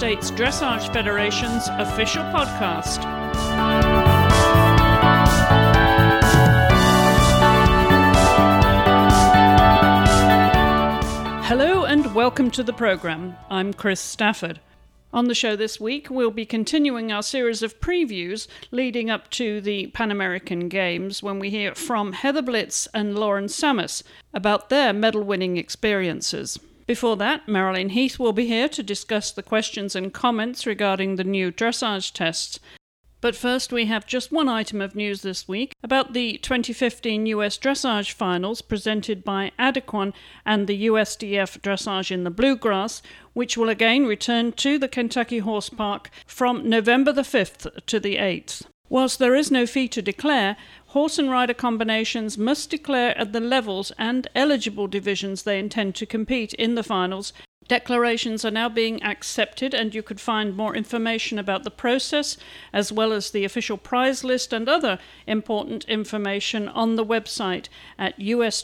States Dressage Federation's official podcast. Hello and welcome to the program. I'm Chris Stafford. On the show this week, we'll be continuing our series of previews leading up to the Pan American Games when we hear from Heather Blitz and Lauren Sammis about their medal-winning experiences. Before that, Marilyn Heath will be here to discuss the questions and comments regarding the new dressage tests. But first, we have just one item of news this week about the 2015 US Dressage Finals presented by Adequan and the USDF Dressage in the Bluegrass, which will again return to the Kentucky Horse Park from November the 5th to the 8th. Whilst there is no fee to declare, horse and rider combinations must declare at the levels and eligible divisions they intend to compete in the finals. Declarations are now being accepted, and you could find more information about the process, as well as the official prize list and other important information on the website at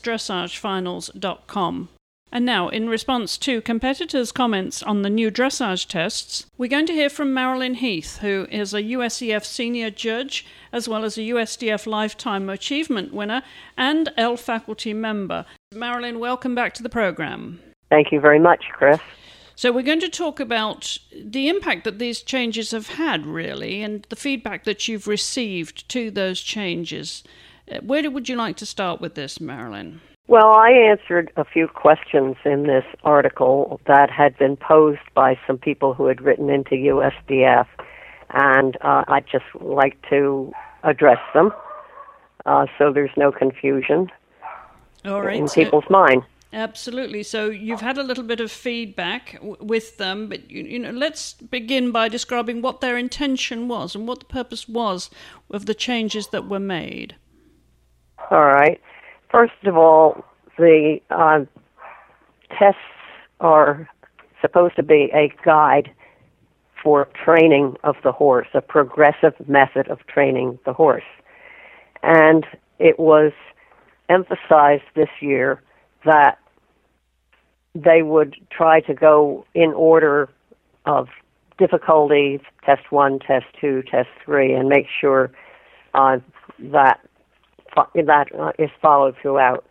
usdressagefinals.com. And now, in response to competitors' comments on the new dressage tests, we're going to hear from Marilyn Heath, who is a USEF senior judge, as well as a USDF Lifetime Achievement winner and L faculty member. Marilyn, welcome back to the program. Thank you very much, Chris. So we're going to talk about the impact that these changes have had, really, and the feedback that you've received to those changes. Where would you like to start with this, Marilyn? Well, I answered a few questions in this article that had been posed by some people who had written into USDF, and I'd just like to address them so there's no confusion in people's mind. Absolutely. So you've had a little bit of feedback with them, but let's begin by describing what their intention was and what the purpose was of the changes that were made. All right. First of all, the tests are supposed to be a guide for training of the horse, a progressive method of training the horse. And it was emphasized this year that they would try to go in order of difficulty, test 1, test 2, test 3, and make sure that is followed throughout.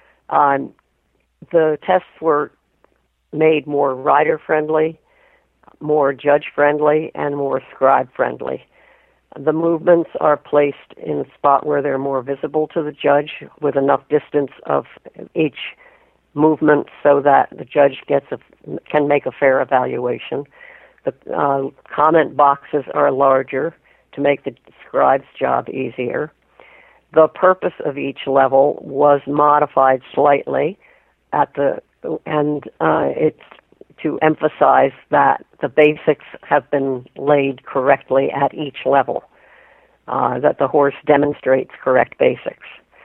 The tests were made more rider-friendly, more judge-friendly, and more scribe-friendly. The movements are placed in a spot where they're more visible to the judge with enough distance of each movement so that the judge can make a fair evaluation. The comment boxes are larger to make the scribe's job easier. The purpose of each level was modified slightly it's to emphasize that the basics have been laid correctly at each level, that the horse demonstrates correct basics.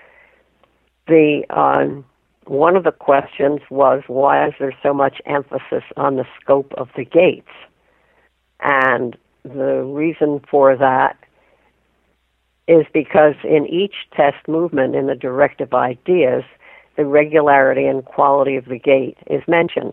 One of the questions was, why is there so much emphasis on the scope of the gaits? And the reason for that is because in each test movement in the directive ideas, the regularity and quality of the gait is mentioned.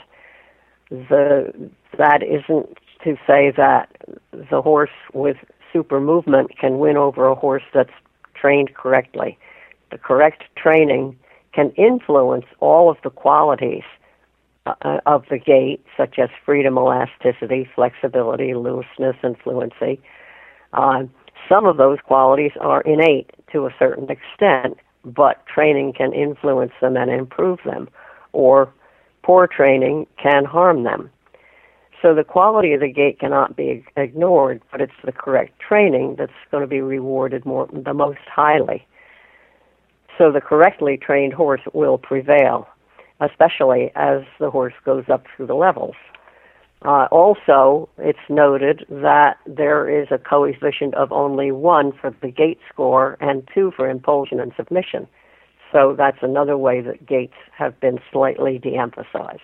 That isn't to say that the horse with super movement can win over a horse that's trained correctly. The correct training can influence all of the qualities of the gait, such as freedom, elasticity, flexibility, looseness, and fluency. Some of those qualities are innate to a certain extent, but training can influence them and improve them, or poor training can harm them. So the quality of the gait cannot be ignored, but it's the correct training that's going to be rewarded the most highly. So the correctly trained horse will prevail, especially as the horse goes up through the levels. Also, it's noted that there is a coefficient of only 1 for the gait score and 2 for impulsion and submission. So that's another way that gaits have been slightly de-emphasized.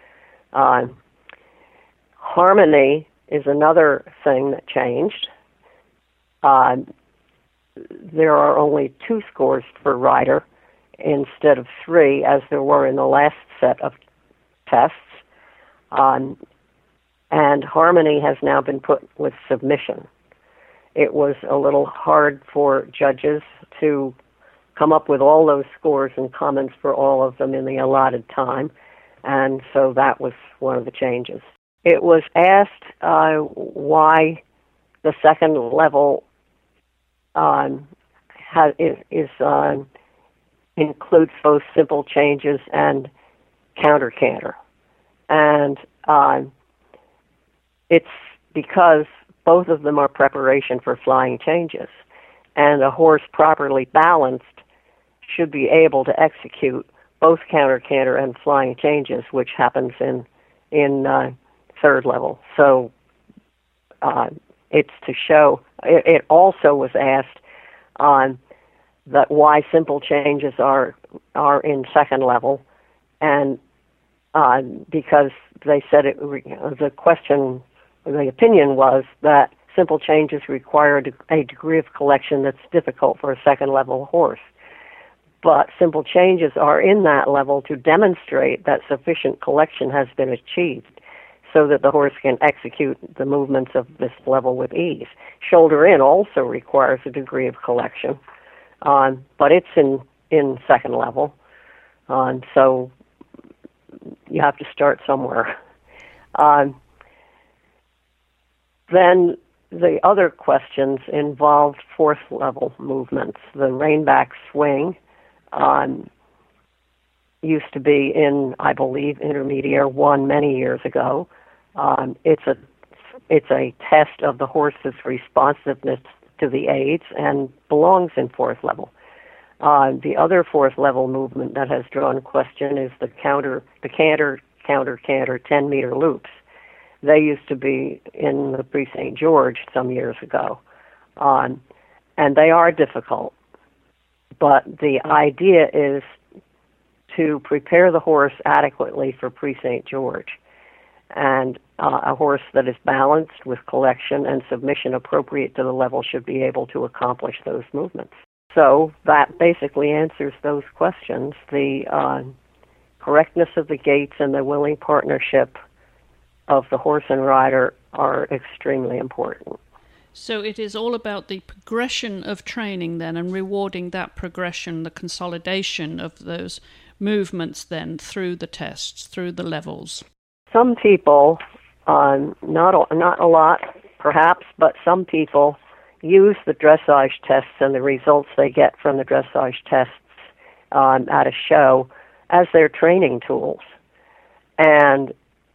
Harmony is another thing that changed. There are only 2 scores for rider instead of 3, as there were in the last set of tests. and harmony has now been put with submission. It was a little hard for judges to come up with all those scores and comments for all of them in the allotted time, and so that was one of the changes. It was asked why the second level includes both simple changes and counter-canter. And it's because both of them are preparation for flying changes. And a horse properly balanced should be able to execute both counter-canter and flying changes, which happens in third level. So it's to show. It also was asked that why simple changes are in second level, and because they said the opinion was that simple changes require a degree of collection that's difficult for a second level horse. But simple changes are in that level to demonstrate that sufficient collection has been achieved so that the horse can execute the movements of this level with ease. Shoulder in also requires a degree of collection, but it's in second level, so you have to start somewhere. Then the other questions involved fourth level movements. The rein-back swing used to be in, I believe, Intermediate 1 many years ago. It's a test of the horse's responsiveness to the aids and belongs in fourth level. The other fourth level movement that has drawn question is the canter 10-meter loops. They used to be in the Prix St. George some years ago, and they are difficult. But the idea is to prepare the horse adequately for Prix St. George, and a horse that is balanced with collection and submission appropriate to the level should be able to accomplish those movements. So that basically answers those questions. The correctness of the gaits and the willing partnership of the horse and rider are extremely important. So it is all about the progression of training then, and rewarding that progression, the consolidation of those movements then through the tests, through the levels. Some people, not a lot perhaps, but some people use the dressage tests and the results they get from the dressage tests at a show as their training tools. And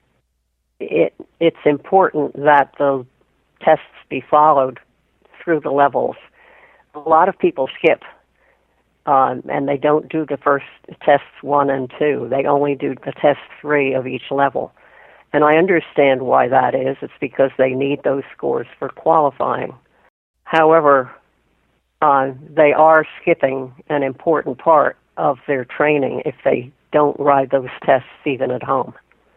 it's important that the tests be followed through the levels. A lot of people skip, and they don't do the first tests 1 and 2. They only do the test 3 of each level. And I understand why that is. It's because they need those scores for qualifying. However, they are skipping an important part of their training if they don't ride those tests even at home.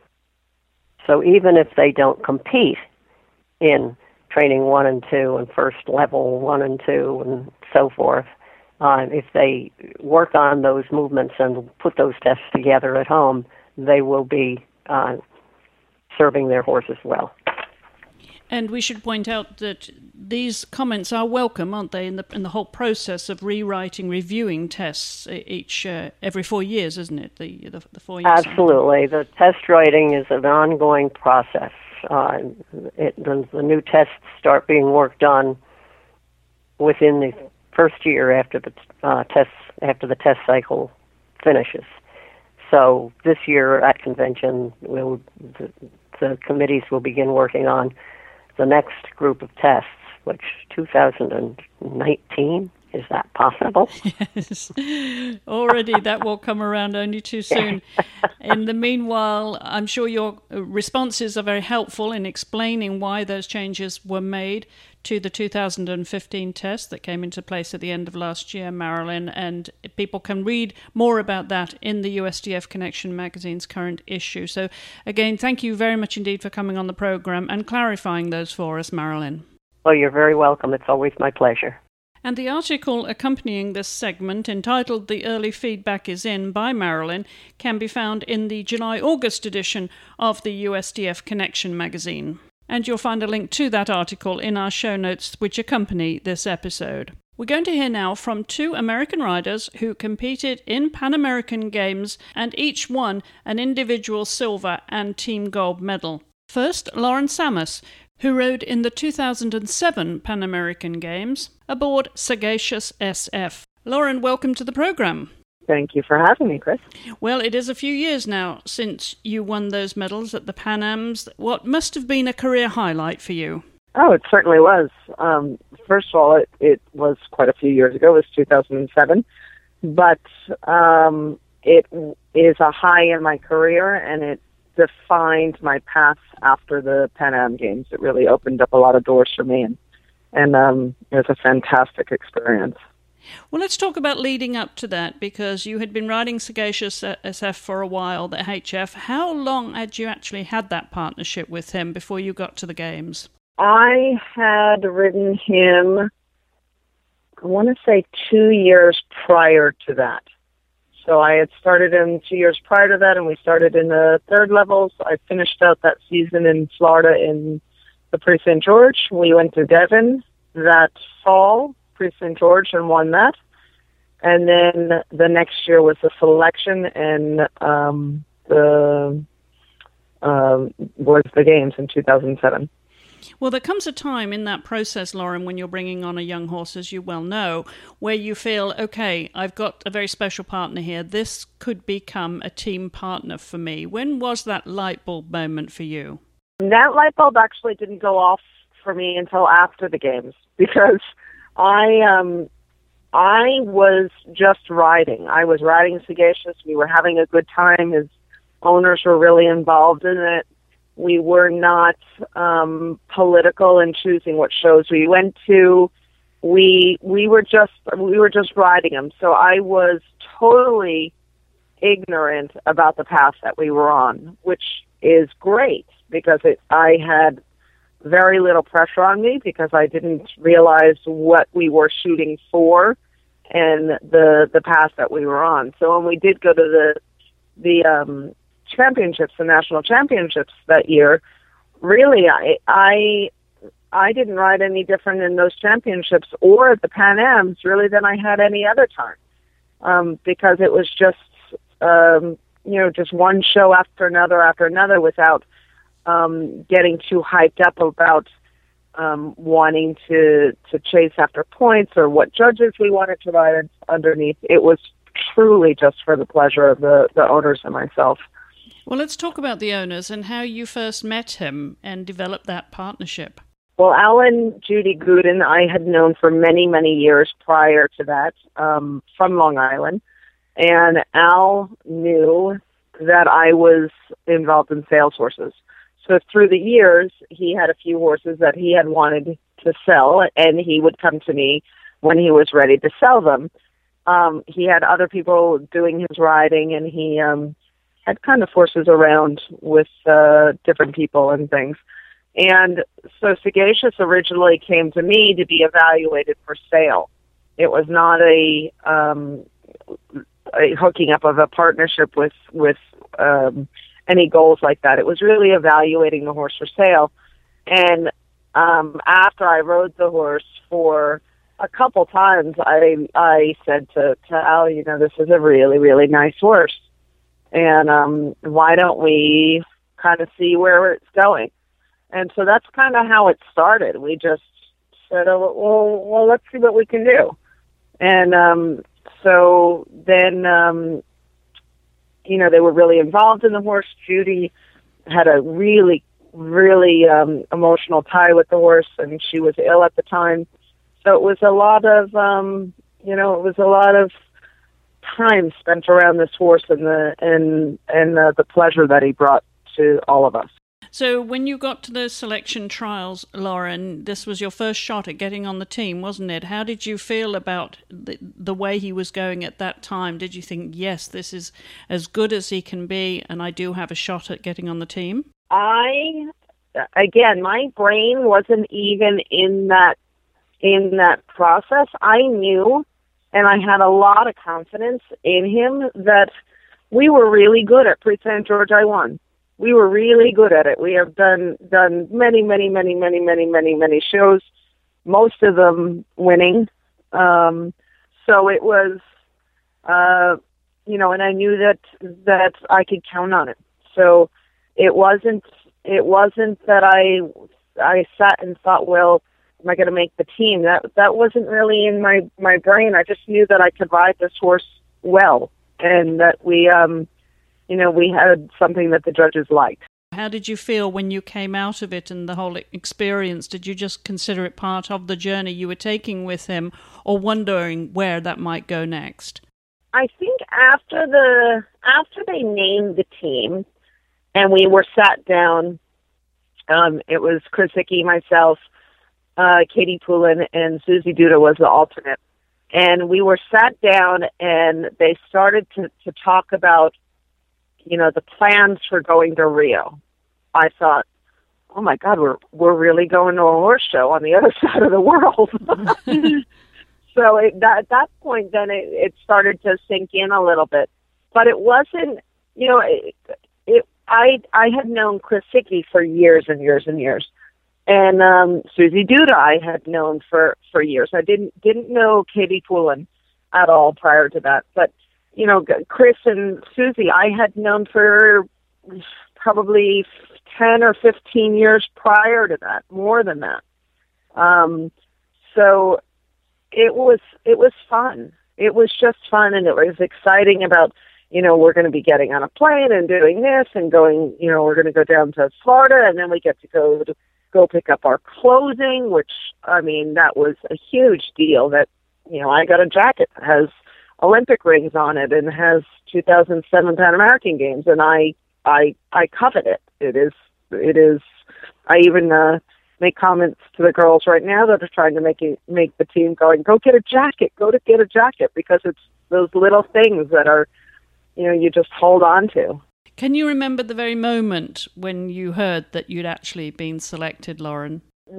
So even if they don't compete in training 1 and 2 and first level 1 and 2 and so forth, if they work on those movements and put those tests together at home, they will be serving their horses well. And we should point out that these comments are welcome, aren't they, in the whole process of rewriting, reviewing tests every 4 years, isn't it? The 4 years. Absolutely. The test writing is an ongoing process. The new tests start being worked on within the first year after the test cycle finishes. So this year at convention, the committees will begin working on the next group of tests, which 2019, is that possible? Yes, already that will come around only too soon. In the meanwhile, I'm sure your responses are very helpful in explaining why those changes were made to the 2015 test that came into place at the end of last year, Marilyn, and people can read more about that in the USDF Connection magazine's current issue. So again, thank you very much indeed for coming on the program and clarifying those for us, Marilyn. Well, you're very welcome. It's always my pleasure. And the article accompanying this segment, entitled "The Early Feedback is In" by Marilyn, can be found in the July-August edition of the USDF Connection magazine. And you'll find a link to that article in our show notes which accompany this episode. We're going to hear now from two American riders who competed in Pan American Games and each won an individual silver and team gold medal. First, Lauren Sammis, who rode in the 2007 Pan American Games aboard Sagacious SF. Lauren, welcome to the program. Thank you for having me, Chris. Well, it is a few years now since you won those medals at the Pan Ams. What must have been a career highlight for you? Oh, it certainly was. First of all, it was quite a few years ago. It was 2007. But it is a high in my career, and it defined my path after the Pan Am Games. It really opened up a lot of doors for me, and it was a fantastic experience. Well, let's talk about leading up to that, because you had been riding Sagacious SF for a while, the HF. How long had you actually had that partnership with him before you got to the Games? I had ridden him, I want to say 2 years prior to that. So I had started him 2 years prior to that, and we started in the third levels. I finished out that season in Florida in the Prix St. George. We went to Devon that fall, Prix St. George, and won that. And then the next year was the selection, and was the Games in 2007. Well, there comes a time in that process, Lauren, when you're bringing on a young horse, as you well know, where you feel, okay, I've got a very special partner here. This could become a team partner for me. When was that light bulb moment for you? That light bulb actually didn't go off for me until after the Games, because I was just riding. I was riding Sagacious. We were having a good time. His owners were really involved in it. We were not political in choosing what shows we went to. We were just riding him. So I was totally ignorant about the path that we were on, which is great, because I had very little pressure on me, because I didn't realize what we were shooting for and the path that we were on. So when we did go to the championships, the national championships that year, really I didn't ride any different in those championships or at the Pan Ams really than I had any other time, because it was just just one show after another without getting too hyped up about wanting to chase after points or what judges we wanted to ride underneath. It was truly just for the pleasure of the owners and myself. Well, let's talk about the owners and how you first met him and developed that partnership. Well, Alan Judy Gooden, I had known for many, many years prior to that, from Long Island. And Al knew that I was involved in sales horses. So through the years, he had a few horses that he had wanted to sell, and he would come to me when he was ready to sell them. He had other people doing his riding, and he had kind of horses around with different people and things. And so Sagacious originally came to me to be evaluated for sale. It was not a hooking up of a partnership with any goals like that. It was really evaluating the horse for sale. And after I rode the horse for a couple times, I said to Al, this is a really, really nice horse. And why don't we kind of see where it's going? And so that's kind of how it started. We just said, well, let's see what we can do. And so then, they were really involved in the horse. Judy had a really, really emotional tie with the horse, and she was ill at the time. So it was a lot of, time spent around this horse and the pleasure that he brought to all of us. So when you got to the selection trials, Lauren, this was your first shot at getting on the team, wasn't it? How did you feel about the way he was going at that time? Did you think, yes, this is as good as he can be, and I do have a shot at getting on the team? My brain wasn't even in in that process, I knew, and I had a lot of confidence in him, that we were really good at Prix St. George I-1. We were really good at it. We have done many shows, most of them winning. So it was, and I knew that I could count on it. So it wasn't that I sat and thought, well, am I going to make the team? That wasn't really in my brain. I just knew that I could ride this horse well, and that we had something that the judges liked. How did you feel when you came out of it and the whole experience? Did you just consider it part of the journey you were taking with him, or wondering where that might go next? I think after they named the team and we were sat down, it was Chris Hickey, myself, Katie Poulin, and Susie Duda was the alternate. And we were sat down and they started to talk about, the plans for going to Rio. I thought, oh my God, we're really going to a horse show on the other side of the world. So at that point, then it started to sink in a little bit. But it wasn't, I had known Chris Hickey for years and years and years. And Susie Duda I had known for years. I didn't know Katie Poulin at all prior to that. But, Chris and Susie I had known for probably 10 or 15 years prior to that, more than that. So it was fun. It was just fun, and it was exciting about, we're going to be getting on a plane and doing this and going, we're going to go down to Florida, and then we get to go pick up our clothing, which, that was a huge deal. That, I got a jacket that has Olympic rings on it and has 2007 Pan American Games, and I covet it. It is. I even make comments to the girls right now that are trying to make the team, going, go get a jacket, because it's those little things that are, you just hold on to. Can you remember the very moment when you heard that you'd actually been selected, Lauren?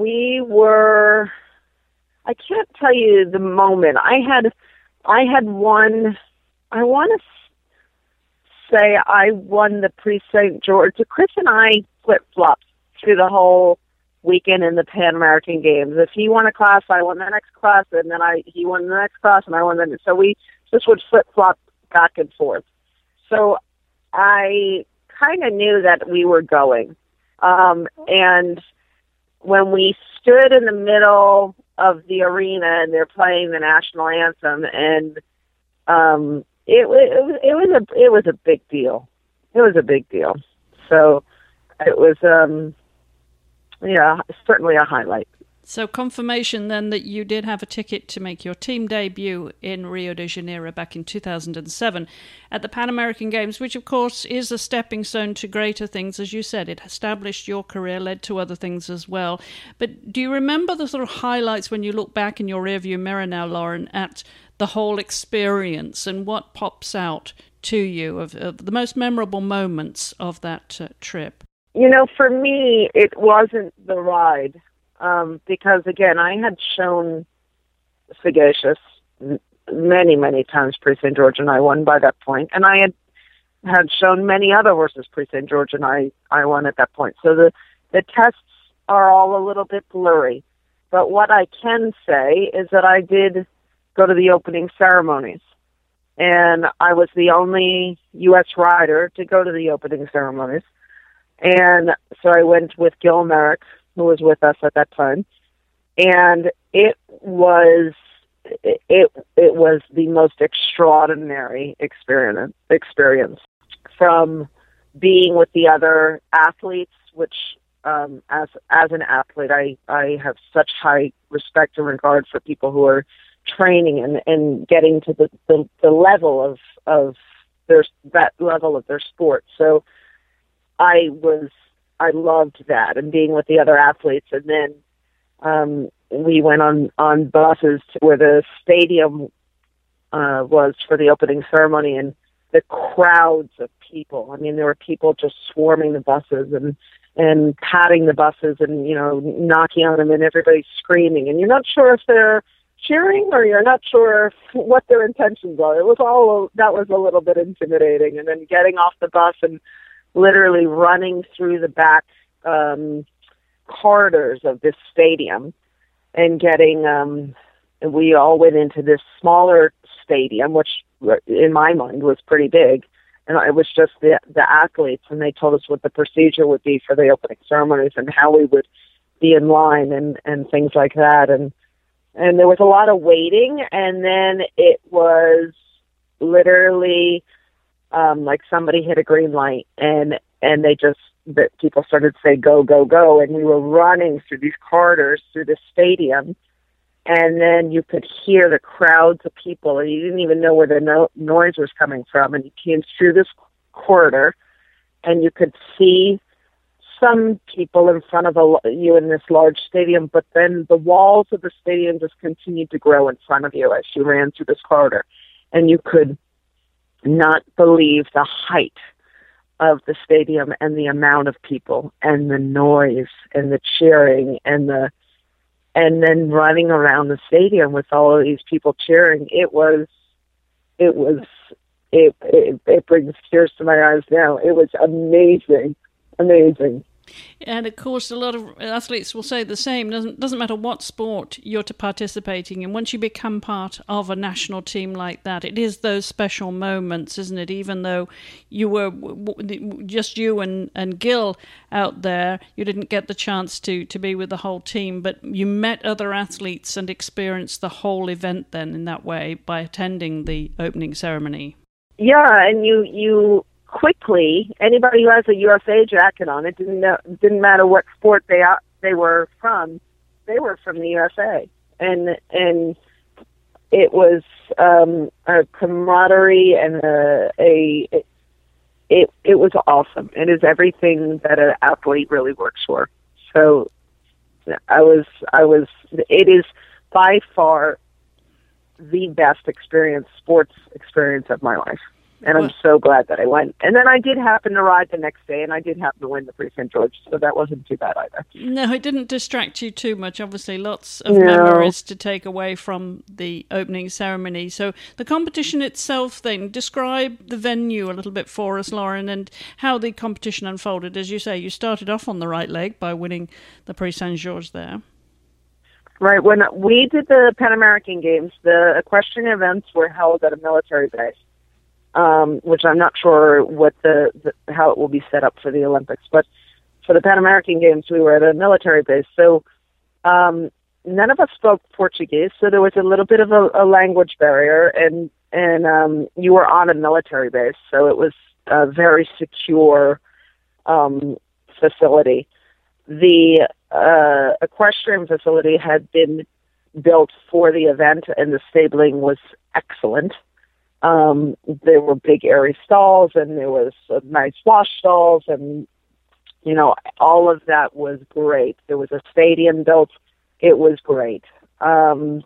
I can't tell you the moment. I had won, I want to say I won the Prix St. George. Chris and I flip-flopped through the whole weekend in the Pan American Games. If he won a class, I won the next class, and then he won the next class, and I won the. So we just would flip-flop back and forth. So I kind of knew that we were going. And when we stood in the middle of the arena and they're playing the national anthem, and it was a big deal. It was a big deal. So it was certainly a highlight. So confirmation then that you did have a ticket to make your team debut in Rio de Janeiro back in 2007 at the Pan American Games, which of course is a stepping stone to greater things. As you said, it established your career, led to other things as well. But do you remember the sort of highlights when you look back in your rearview mirror now, Lauren, at the whole experience, and what pops out to you of the most memorable moments of that trip? For me, it wasn't the ride. Because, again, I had shown Sagacious many, many times Prix St. George, and I won by that point. And I had shown many other horses Prix St. George, and I won at that point. So the tests are all a little bit blurry. But what I can say is that I did go to the opening ceremonies. And I was the only U.S. rider to go to the opening ceremonies. And so I went with Gil Merrick, who was with us at that time, and it was the most extraordinary experience from being with the other athletes, which as an athlete I have such high respect and regard for people who are training and getting to the level of that level of their sport. So I loved that, and being with the other athletes. And then we went on buses to where the stadium was for the opening ceremony, and the crowds of people. There were people just swarming the buses, and and patting the buses and, knocking on them, and everybody's screaming, and you're not sure if they're cheering or you're not sure what their intentions are. That was a little bit intimidating. And then getting off the bus and literally running through the back corridors of this stadium and we all went into this smaller stadium, which in my mind was pretty big. And it was just the athletes, and they told us what the procedure would be for the opening ceremonies and how we would be in line and things like that. And there was a lot of waiting, and then it was literally like somebody hit a green light, and people started to say, go, go, go, and we were running through these corridors through the stadium, and then you could hear the crowds of people, and you didn't even know where the noise was coming from, and you came through this corridor, and you could see some people in front of you in this large stadium, but then the walls of the stadium just continued to grow in front of you as you ran through this corridor, and you could not believe the height of the stadium and the amount of people and the noise and the cheering and then running around the stadium with all of these people cheering. It brings tears to my eyes now. It was amazing. And of course, a lot of athletes will say the same. Doesn't matter what sport you're participating in. Once you become part of a national team like that, it is those special moments, isn't it? Even though you were just you and Gil out there, you didn't get the chance to be with the whole team, but you met other athletes and experienced the whole event then in that way by attending the opening ceremony. Yeah, and you quickly, anybody who has a USA jacket on, it didn't matter what sport they were from. They were from the USA, and it was a camaraderie and it was awesome. It is everything that an athlete really works for. So it is by far the best sports experience of my life. And I'm so glad that I went. And then I did happen to ride the next day, and I did happen to win the Prix St. George, so that wasn't too bad either. No, it didn't distract you too much. Obviously, lots of memories to take away from the opening ceremony. So the competition itself then, describe the venue a little bit for us, Lauren, and how the competition unfolded. As you say, you started off on the right leg by winning the Prix St. George there. Right. When we did the Pan American Games, the equestrian events were held at a military base. Which I'm not sure what how it will be set up for the Olympics. But for the Pan American Games, we were at a military base. So none of us spoke Portuguese, so there was a little bit of a language barrier, and you were on a military base, so it was a very secure facility. The equestrian facility had been built for the event, and the stabling was excellent. There were big airy stalls, and there was nice wash stalls, and, all of that was great. There was a stadium built. It was great. And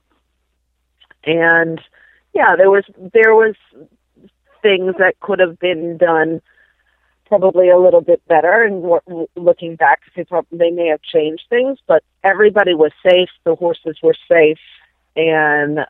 yeah, there was things that could have been done probably a little bit better. And looking back, they may have changed things, but everybody was safe. The horses were safe. And,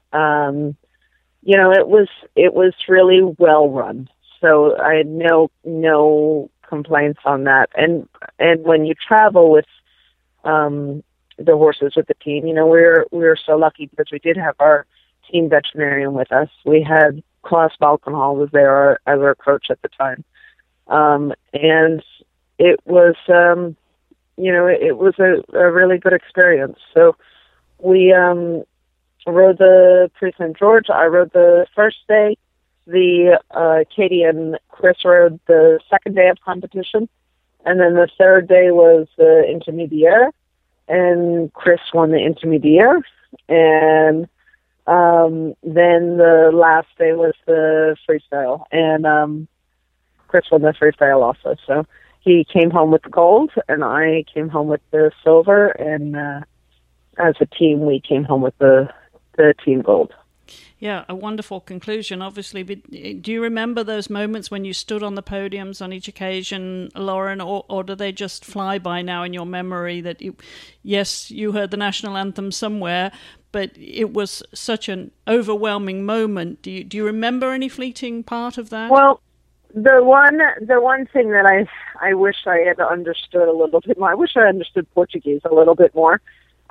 it was really well run. So I had no complaints on that. And when you travel with the horses with the team, we were so lucky because we did have our team veterinarian with us. We had Klaus Balkenhol was there as our coach at the time. And it was, it was a really good experience. So we rode the Prix St. George. I rode the first day. Katie and Chris rode the second day of competition. And then the third day was the Intermediaire. And Chris won the Intermediaire. And then the last day was the freestyle. And Chris won the freestyle also. So he came home with the gold, and I came home with the silver. And as a team, we came home with the team gold. Yeah, a wonderful conclusion, obviously. But do you remember those moments when you stood on the podiums on each occasion, Lauren, or do they just fly by now in your memory that, yes, you heard the national anthem somewhere, but it was such an overwhelming moment? Do you remember any fleeting part of that? Well, the one thing that I wish I had understood a little bit more, I wish I understood Portuguese a little bit more.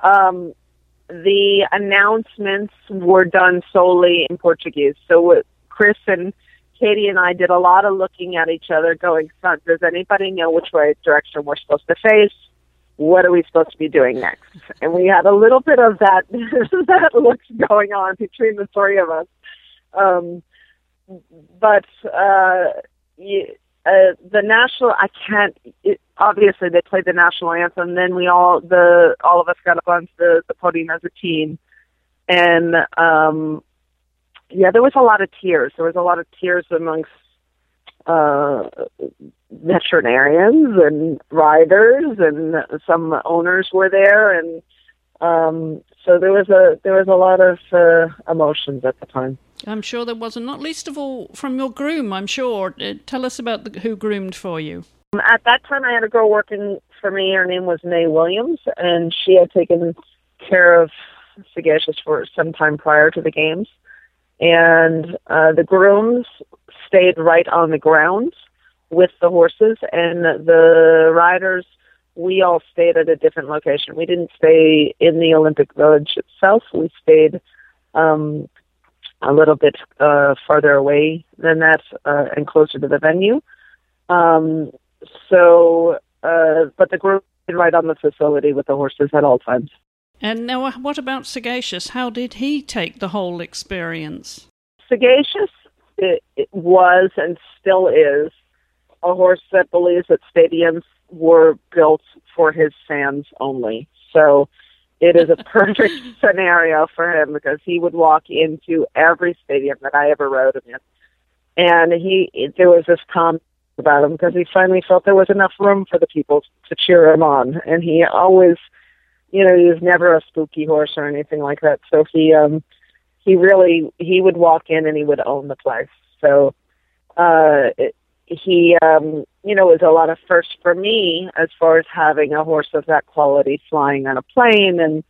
The announcements were done solely in Portuguese. So Chris and Katie and I did a lot of looking at each other going, "Son, does anybody know which direction we're supposed to face? What are we supposed to be doing next?" And we had a little bit of that that looks going on between the three of us. The national, obviously they played the national anthem, then all of us got up onto the podium as a team. And, there was a lot of tears. There was a lot of tears amongst, veterinarians and riders, and some owners were there. And, so there was a lot of, emotions at the time. I'm sure there wasn't, not least of all from your groom, I'm sure. Tell us about who groomed for you. At that time, I had a girl working for me. Her name was Mae Williams, and she had taken care of Sagacious for some time prior to the games. And the grooms stayed right on the grounds with the horses, and the riders, we all stayed at a different location. We didn't stay in the Olympic Village itself. We stayed a little bit farther away than that, and closer to the venue. But the group was right on the facility with the horses at all times. And now, what about Sagacious? How did he take the whole experience? Sagacious it was and still is a horse that believes that stadiums were built for his fans only. So it is a perfect scenario for him, because he would walk into every stadium that I ever rode him in. And there was this comment about him, because he finally felt there was enough room for the people to cheer him on. And he always, he was never a spooky horse or anything like that. So he would walk in and he would own the place. So, it was a lot of first for me as far as having a horse of that quality flying on a plane and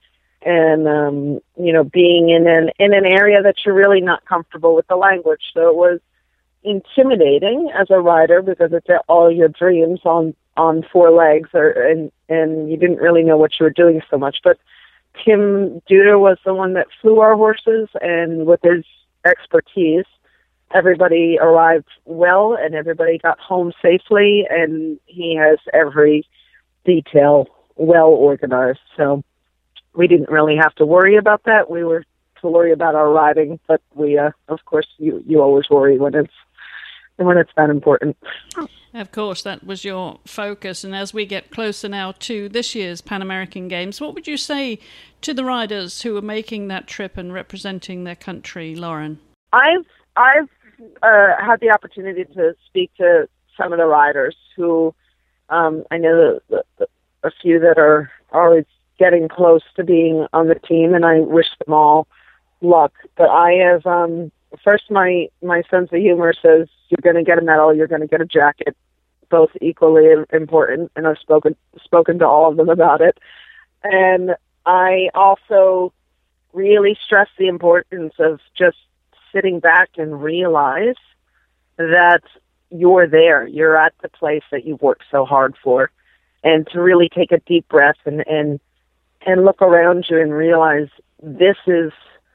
being in an area that you're really not comfortable with the language. So it was intimidating as a rider, because it's all your dreams on four legs, and you didn't really know what you were doing so much. But Tim Duder was the one that flew our horses, and with his expertise, everybody arrived well and everybody got home safely, and he has every detail well organized. So we didn't really have to worry about that. We were to worry about our riding, but we, of course, you always worry when it's that important. Of course, that was your focus. And as we get closer now to this year's Pan American Games, what would you say to the riders who are making that trip and representing their country, Lauren? I've had the opportunity to speak to some of the riders who, I know a few that are always getting close to being on the team, and I wish them all luck. But I have, first, my sense of humor says, you're going to get a medal, you're going to get a jacket, both equally important, and I've spoken to all of them about it. And I also really stress the importance of just sitting back and realize that you're there. You're at the place that you've worked so hard for, and to really take a deep breath and look around you and realize this is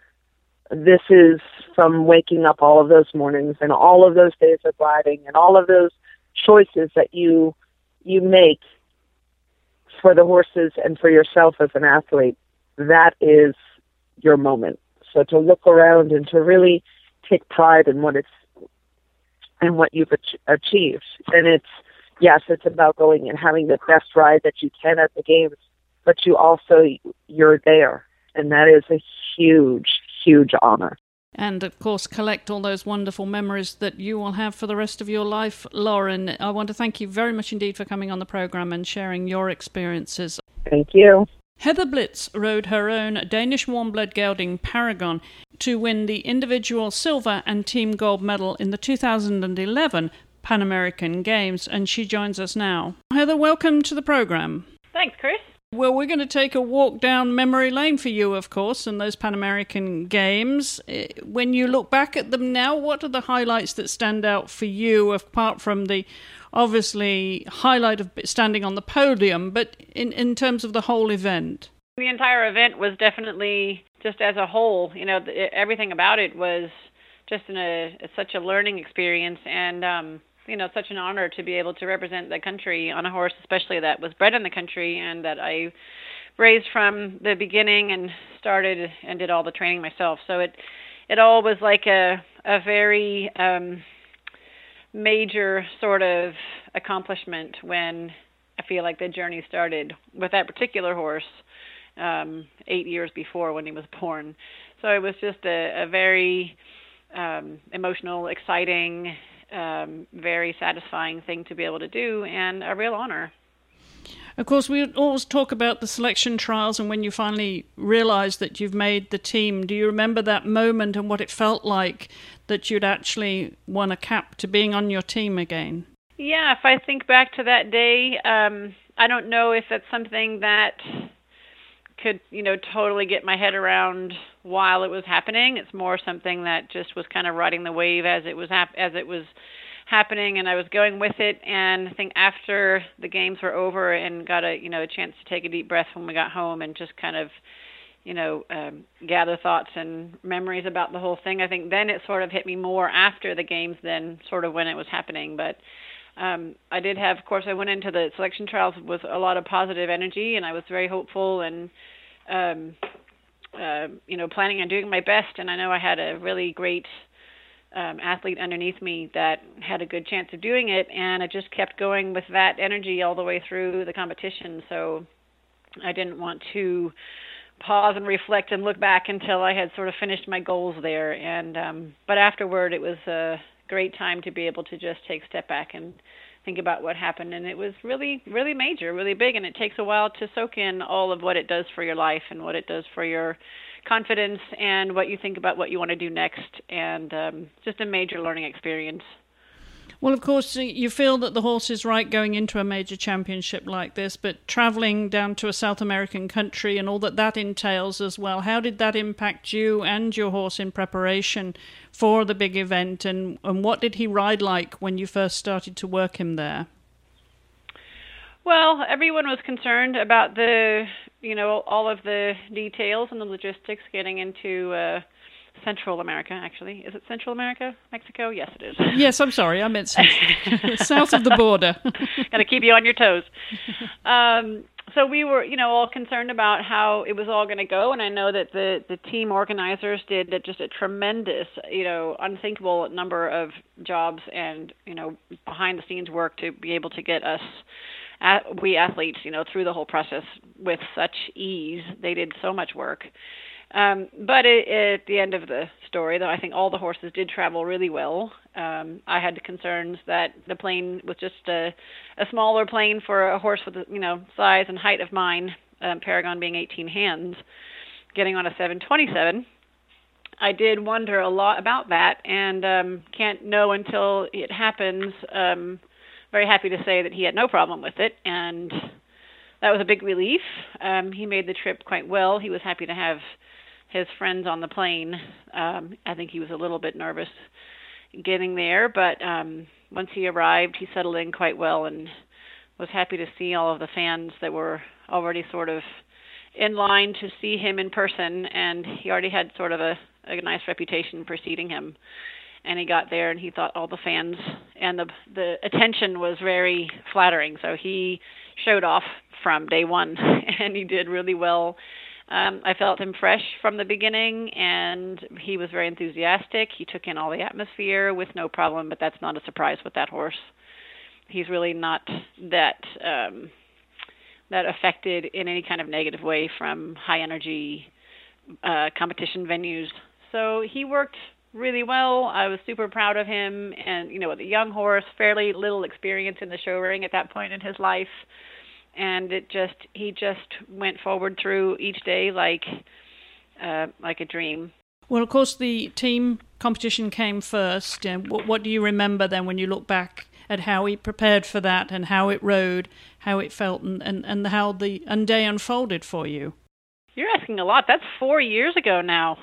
from waking up all of those mornings and all of those days of riding and all of those choices that you make for the horses and for yourself as an athlete. That is your moment. So to look around and to really take pride in what you've achieved. And it's about going and having the best ride that you can at the games, but you're there. And that is a huge, huge honor. And, of course, collect all those wonderful memories that you will have for the rest of your life. Lauren, I want to thank you very much indeed for coming on the program and sharing your experiences. Thank you. Heather Blitz rode her own Danish warm-blood gelding Paragon to win the individual silver and team gold medal in the 2011 Pan American Games, and she joins us now. Heather, welcome to the program. Thanks, Chris. Well, we're going to take a walk down memory lane for you, of course, and those Pan American Games. When you look back at them now, what are the highlights that stand out for you, apart from the obviously highlight of standing on the podium, but in terms of the whole event? The entire event was definitely, just as a whole, everything about it was just such a learning experience, and such an honor to be able to represent the country on a horse, especially that was bred in the country and that I raised from the beginning and started and did all the training myself. So it all was like a very major sort of accomplishment when I feel like the journey started with that particular horse 8 years before when he was born. So it was just a very emotional, exciting, very satisfying thing to be able to do, and a real honor. Of course, we always talk about the selection trials and when you finally realize that you've made the team. Do you remember that moment and what it felt like that you'd actually won a cap to being on your team again? Yeah, if I think back to that day, I don't know if that's something that could, totally get my head around while it was happening. It's more something that just was kind of riding the wave as it was happening, and I was going with it. And I think after the games were over and got a chance to take a deep breath when we got home and just kind of gather thoughts and memories about the whole thing, I think then it sort of hit me more after the games than sort of when it was happening. But I did have, of course, I went into the selection trials with a lot of positive energy, and I was very hopeful and, planning on doing my best. And I know I had a really great athlete underneath me that had a good chance of doing it, and I just kept going with that energy all the way through the competition. So I didn't want to pause and reflect and look back until I had sort of finished my goals there. And but afterward, it was a great time to be able to just take a step back and think about what happened. And it was really, really major, really big, and it takes a while to soak in all of what it does for your life and what it does for your confidence and what you think about what you want to do next, and just a major learning experience. Well, of course, you feel that the horse is right going into a major championship like this, but traveling down to a South American country and all that entails as well, how did that impact you and your horse in preparation for the big event, and what did he ride like when you first started to work him there? Well, everyone was concerned about all of the details and the logistics getting into Central America, actually. Is it Central America? Mexico? Yes, it is. Yes, I'm sorry. I meant Central. South of the border. Got to keep you on your toes. So we were, all concerned about how it was all going to go, and I know that the team organizers did just a tremendous, unthinkable number of jobs and, behind-the-scenes work to be able to get us, we athletes, through the whole process with such ease. They did so much work. But at the end of the story, though, I think all the horses did travel really well. I had concerns that the plane was just a smaller plane for a horse with the size and height of mine, Paragon being 18 hands, getting on a 727. I did wonder a lot about that, and can't know until it happens. Very happy to say that he had no problem with it, and that was a big relief. He made the trip quite well. He was happy to have his friends on the plane. I think he was a little bit nervous getting there, but once he arrived, he settled in quite well and was happy to see all of the fans that were already sort of in line to see him in person, and he already had sort of a nice reputation preceding him. And he got there, and he thought all the fans and the attention was very flattering. So he showed off from day one, and he did really well. I felt him fresh from the beginning, and he was very enthusiastic. He took in all the atmosphere with no problem, but that's not a surprise with that horse. He's really not that affected in any kind of negative way from high-energy competition venues. So he worked really well. I was super proud of him, and with a young horse, fairly little experience in the show ring at that point in his life, and he just went forward through each day like a dream. Well, of course, the team competition came first. What do you remember then when you look back at how he prepared for that and how it rode, how it felt, and how the day unfolded for you? You're asking a lot. That's 4 years ago now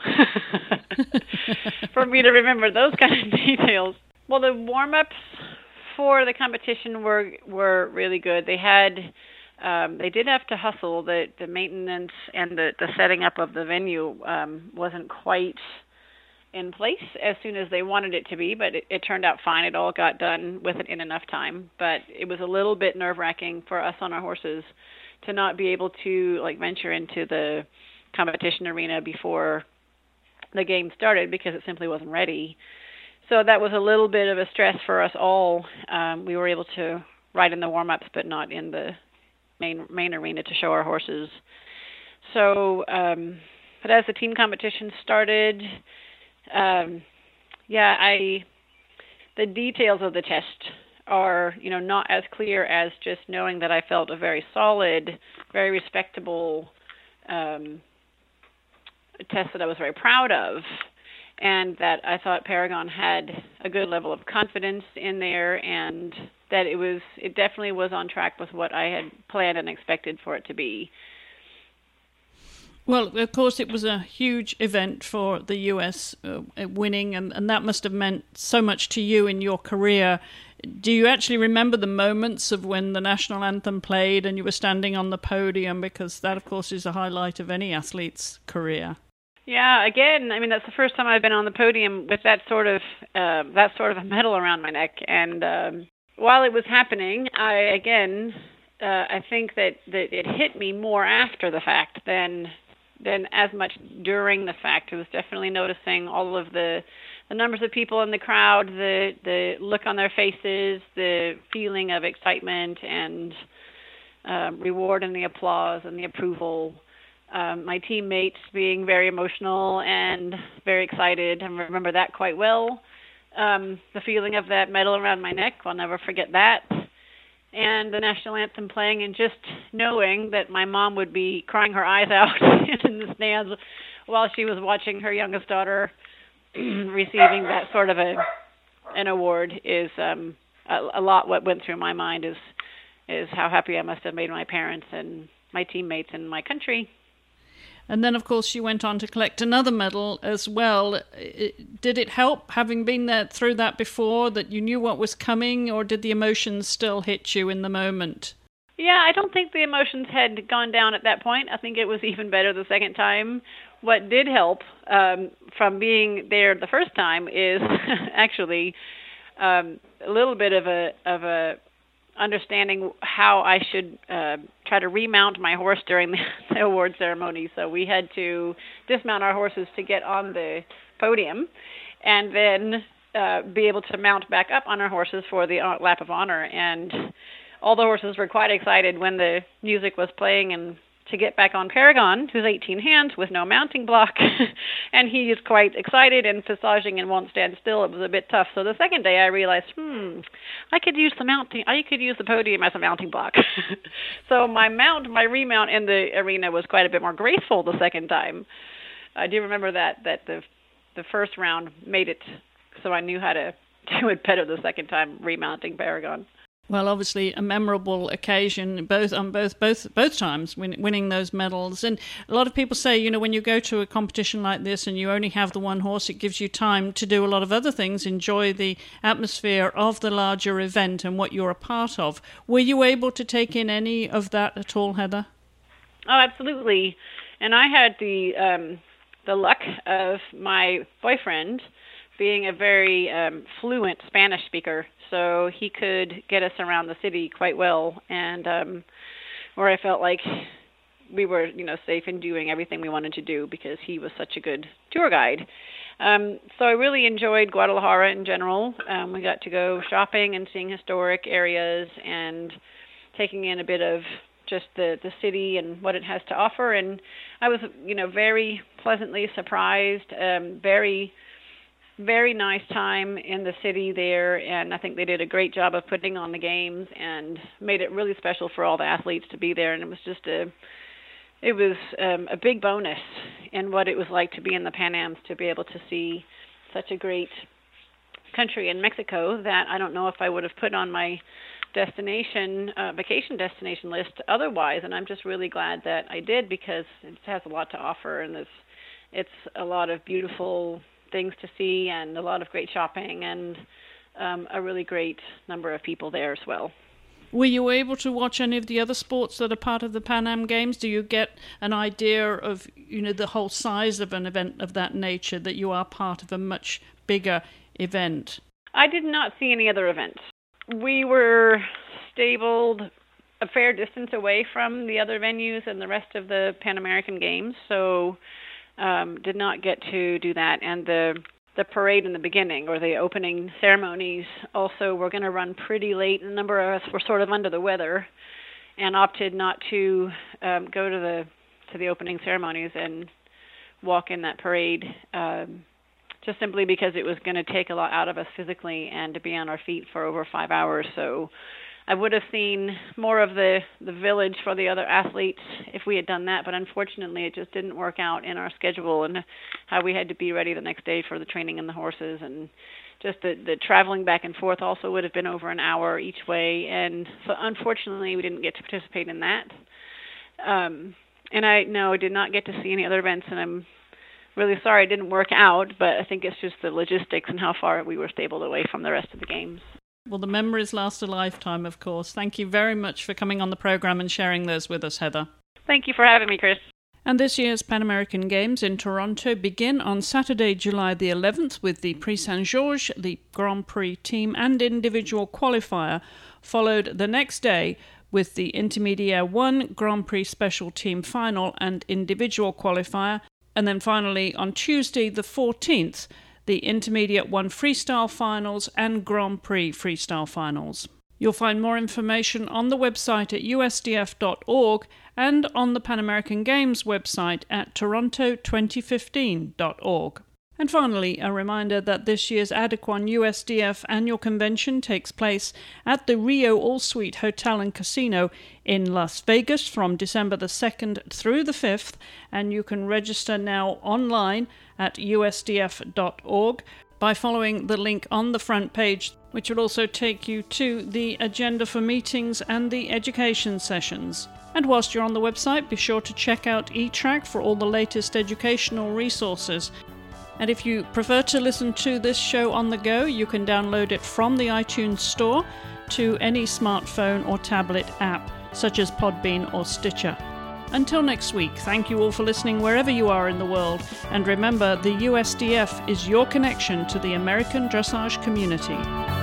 for me to remember those kind of details. Well, the warm-ups for the competition were really good. They did have to hustle. The maintenance and the setting up of the venue wasn't quite in place as soon as they wanted it to be, but it turned out fine. It all got done in enough time. But it was a little bit nerve-wracking for us on our horses to not be able to venture into the competition arena before the game started because it simply wasn't ready. So that was a little bit of a stress for us all. We were able to ride in the warm-ups, but not in the main arena to show our horses. So, but as the team competition started, the details of the test are, not as clear as just knowing that I felt a very solid, very respectable test that I was very proud of, and that I thought Paragon had a good level of confidence in there, and that it definitely was on track with what I had planned and expected for it to be. Well, of course, it was a huge event for the U.S. Winning, and that must have meant so much to you in your career. Do you actually remember the moments of when the national anthem played and you were standing on the podium? Because that, of course, is a highlight of any athlete's career. Yeah, again, that's the first time I've been on the podium with that sort of a medal around my neck. And while it was happening, I think that it hit me more after the fact than as much during the fact. It was definitely noticing all of the numbers of people in the crowd, the look on their faces, the feeling of excitement and reward and the applause and the approval. My teammates being very emotional and very excited. I remember that quite well. The feeling of that medal around my neck, I'll never forget that. And the national anthem playing, and just knowing that my mom would be crying her eyes out in the stands while she was watching her youngest daughter receiving that sort of an award is a lot. What went through my mind is how happy I must have made my parents and my teammates and my country. And then, of course, she went on to collect another medal as well. Did it help, having been there through that before, that you knew what was coming, or did the emotions still hit you in the moment? Yeah, I don't think the emotions had gone down at that point. I think it was even better the second time. What did help from being there the first time is actually a little bit of a understanding how I should try to remount my horse during the award ceremony. So we had to dismount our horses to get on the podium, and then be able to mount back up on our horses for the lap of honor. And all the horses were quite excited when the music was playing, and to get back on Paragon, who's 18 hands with no mounting block, and he is quite excited and passaging and won't stand still. It was a bit tough. So the second day I realized, I could use the podium as a mounting block. So my remount in the arena was quite a bit more graceful the second time. I do remember that the first round made it so I knew how to do it better the second time, remounting Paragon. Well, obviously a memorable occasion, both times, winning those medals. And a lot of people say, when you go to a competition like this and you only have the one horse, it gives you time to do a lot of other things, enjoy the atmosphere of the larger event and what you're a part of. Were you able to take in any of that at all, Heather? Oh, absolutely. And I had the luck of my boyfriend being a very fluent Spanish speaker, so he could get us around the city quite well, and where I felt like we were, safe in doing everything we wanted to do because he was such a good tour guide. So I really enjoyed Guadalajara in general. We got to go shopping and seeing historic areas and taking in a bit of just the city and what it has to offer, and I was, very pleasantly surprised, very very nice time in the city there, and I think they did a great job of putting on the games and made it really special for all the athletes to be there. And it was just a big bonus in what it was like to be in the Pan Ams, to be able to see such a great country in Mexico that I don't know if I would have put on my vacation destination list otherwise. And I'm just really glad that I did, because it has a lot to offer, and it's a lot of beautiful things to see and a lot of great shopping, and a really great number of people there as well. Were you able to watch any of the other sports that are part of the Pan Am Games? Do you get an idea of, the whole size of an event of that nature, that you are part of a much bigger event? I did not see any other events. We were stabled a fair distance away from the other venues and the rest of the Pan American Games, so did not get to do that. And the parade in the beginning, or the opening ceremonies, also were going to run pretty late. A number of us were sort of under the weather and opted not to go to the opening ceremonies and walk in that parade, just simply because it was going to take a lot out of us physically and to be on our feet for over 5 hours. So I would have seen more of the village for the other athletes if we had done that, but unfortunately it just didn't work out in our schedule and how we had to be ready the next day for the training and the horses, and just the traveling back and forth also would have been over an hour each way, and so unfortunately we didn't get to participate in that. And I did not get to see any other events, and I'm really sorry it didn't work out, but I think it's just the logistics and how far we were stabled away from the rest of the games. Well, the memories last a lifetime, of course. Thank you very much for coming on the program and sharing those with us, Heather. Thank you for having me, Chris. And this year's Pan American Games in Toronto begin on Saturday, July the 11th with the Prix Saint-Georges, the Grand Prix team and individual qualifier, followed the next day with the Intermediate 1 Grand Prix special team final and individual qualifier, and then finally on Tuesday the 14th, the Intermediate 1 Freestyle Finals and Grand Prix Freestyle Finals. You'll find more information on the website at usdf.org and on the Pan American Games website at toronto2015.org. And finally, a reminder that this year's Adequan USDF annual convention takes place at the Rio All-Suite Hotel and Casino in Las Vegas from December the 2nd through the 5th, and you can register now online at usdf.org by following the link on the front page, which will also take you to the agenda for meetings and the education sessions. And whilst you're on the website, be sure to check out eTrack for all the latest educational resources. And if you prefer to listen to this show on the go, you can download it from the iTunes Store to any smartphone or tablet app, such as Podbean or Stitcher. Until next week, thank you all for listening wherever you are in the world, and remember, the USDF is your connection to the American dressage community.